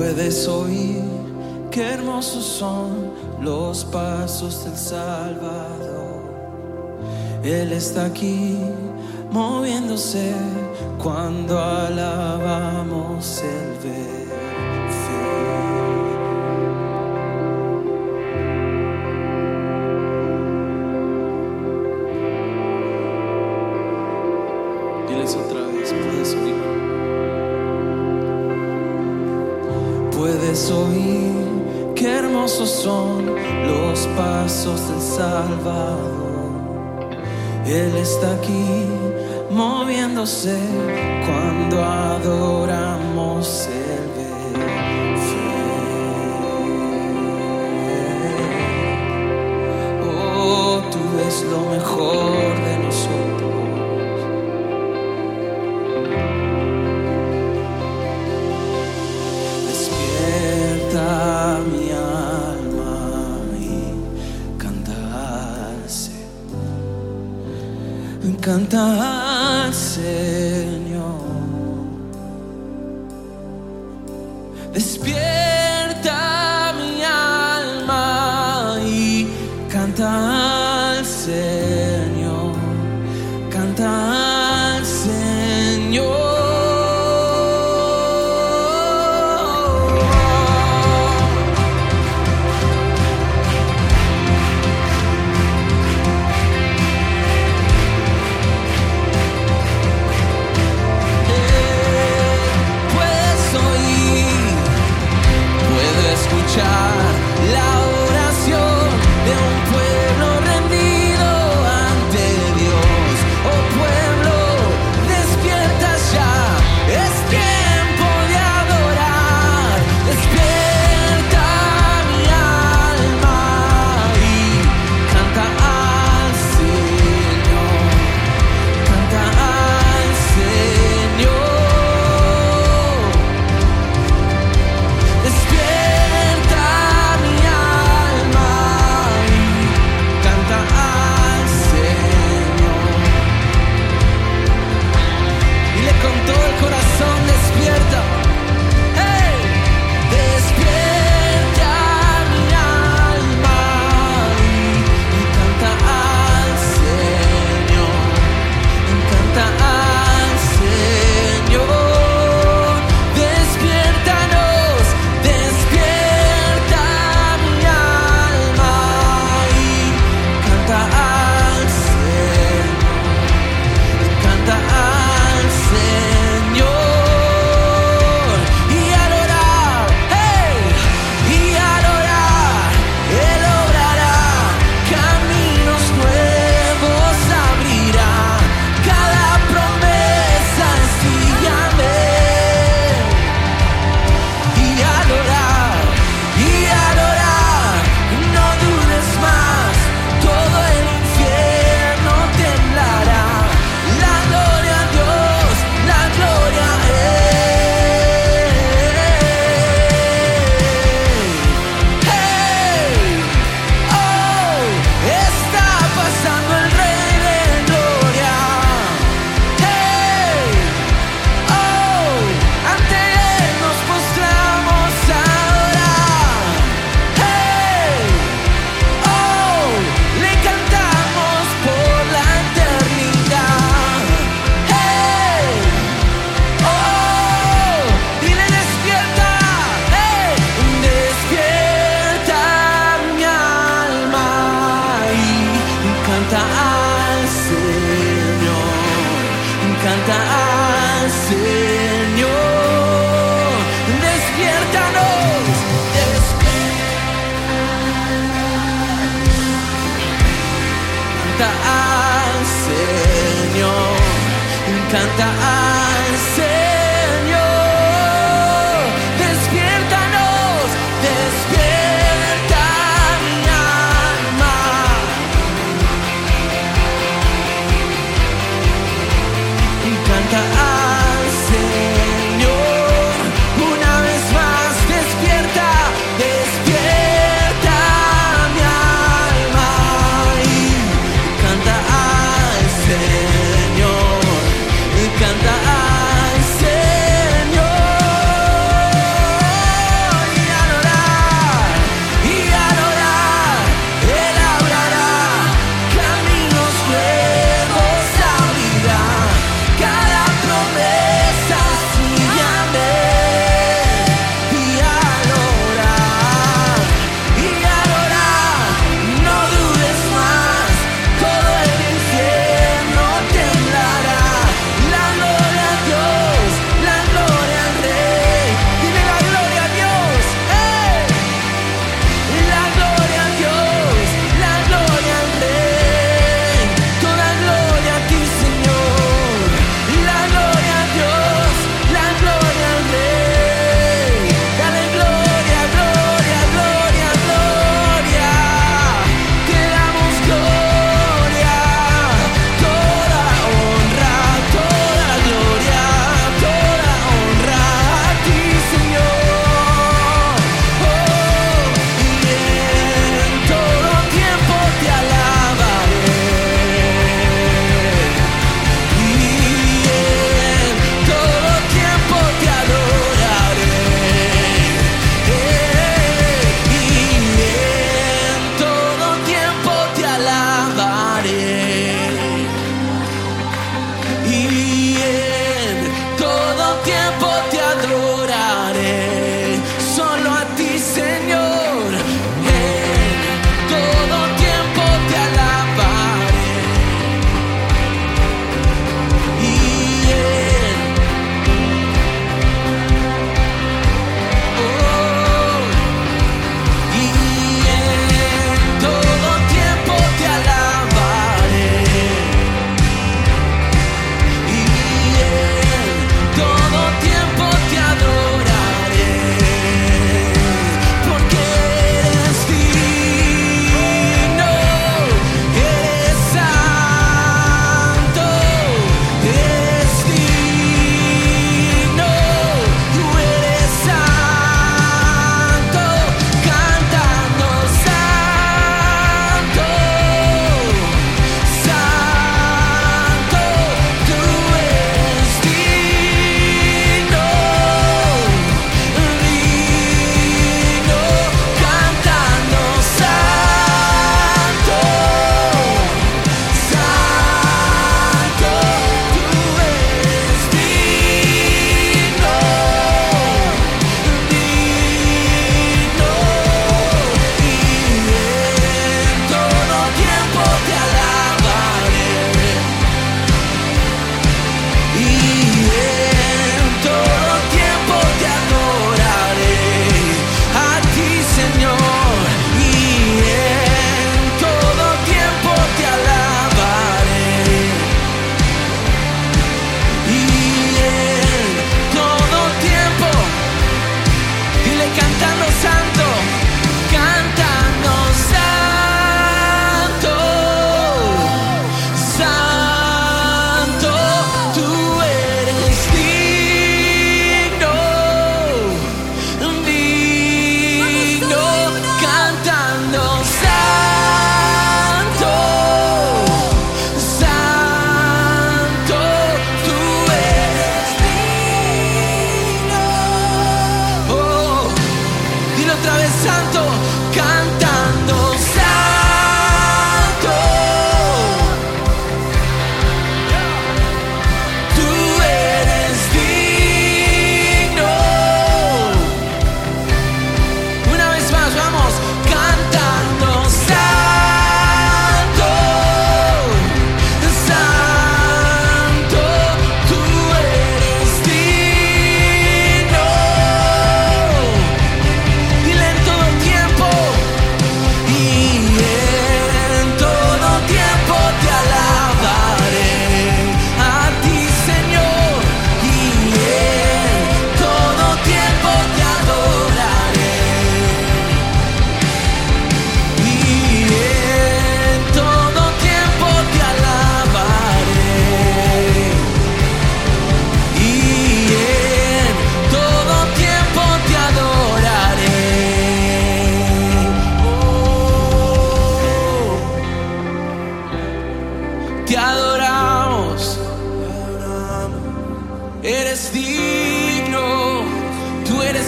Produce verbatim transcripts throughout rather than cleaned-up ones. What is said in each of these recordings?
Puedes oír qué hermosos son los pasos del Salvador. Él está aquí moviéndose cuando alabamos el ver fiel. Diles otra vez, puedes oír. Puedes oír qué hermosos son los pasos del Salvador. Él está aquí moviéndose cuando adoramos el ver fiel. Oh, tú ves lo mejor de nosotros. Mi alma y canta al Señor, canta al Señor. Despierta mi alma y canta al Señor, canta al Señor. La oración de un pueblo rendido ante Dios. Oh pueblo, despiertas ya, es tiempo de adorar. Despierta mi alma y canta al Señor, canta al Señor. Despierta con todo el corazón, despierta. ¡Hey! Despierta mi alma y canta al Señor, canta al Señor. Despiértanos, despierta mi alma y canta al Señor, canta al Señor. Y adorar, hey, y adorar, Él obrará, caminos nuevos abrirá, cada promesa es sí y amén. Y adorar, y adorar, no dudes más, todo el infierno temblará. La gloria a Dios, la gloria a Él. Hey, oh, está pasando el Rey de Gloria. Hey, oh, ante Él nos postramos a adorar. Hey, oh, le cantamos por la eternidad. Hey, oh, dile despierta, hey, despierta mi alma y canta al Señor, canta al Señor. Despiértanos, despierta al Señor, canta al Señor. Despiértanos, despierta mi alma, canta al Señor. Una vez más, despierta, despierta mi alma y canta al Señor, canta al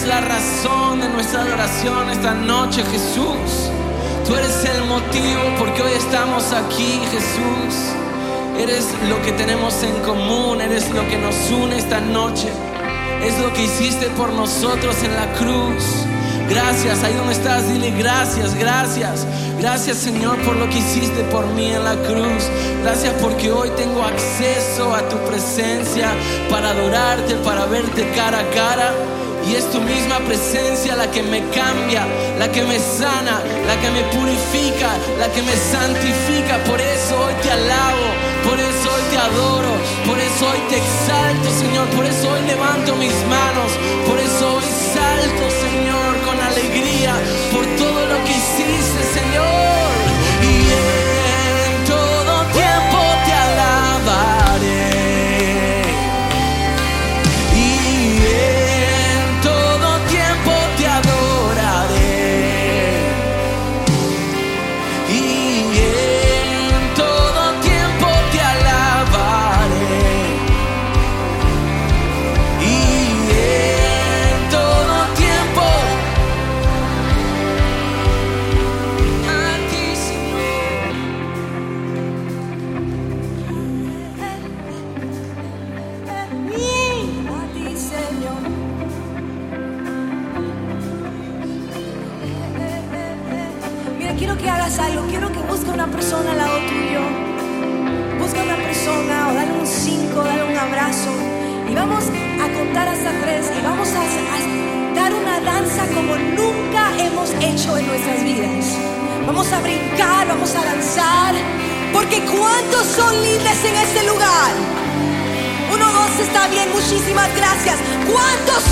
eres la razón de nuestra adoración esta noche, Jesús. Tú eres el motivo porque hoy estamos aquí, Jesús. Eres lo que tenemos en común, eres lo que nos une esta noche. Es lo que hiciste por nosotros en la cruz. Gracias, ahí donde estás, dile gracias, gracias. Gracias, Señor, por lo que hiciste por mí en la cruz. Gracias porque hoy tengo acceso a tu presencia para adorarte, para verte cara a cara. Y es tu misma presencia la que me cambia, la que me sana, la que me purifica, la que me santifica. Por eso hoy te alabo, por eso hoy te adoro, por eso hoy te exalto, Señor. Por eso hoy levanto mis manos, por eso hoy salto, Señor, con alegría por todo lo que hiciste, Señor. Y en todo tiempo te alabaré. Quiero que hagas algo, quiero que busques una persona al lado tuyo. Busca una persona o dale un cinco, dale un abrazo. Y vamos a contar hasta tres y vamos a, a dar una danza como nunca hemos hecho en nuestras vidas. Vamos a brincar, vamos a danzar. Porque ¿cuántos son libres en este lugar? Uno, dos, está bien, muchísimas gracias. ¿Cuántos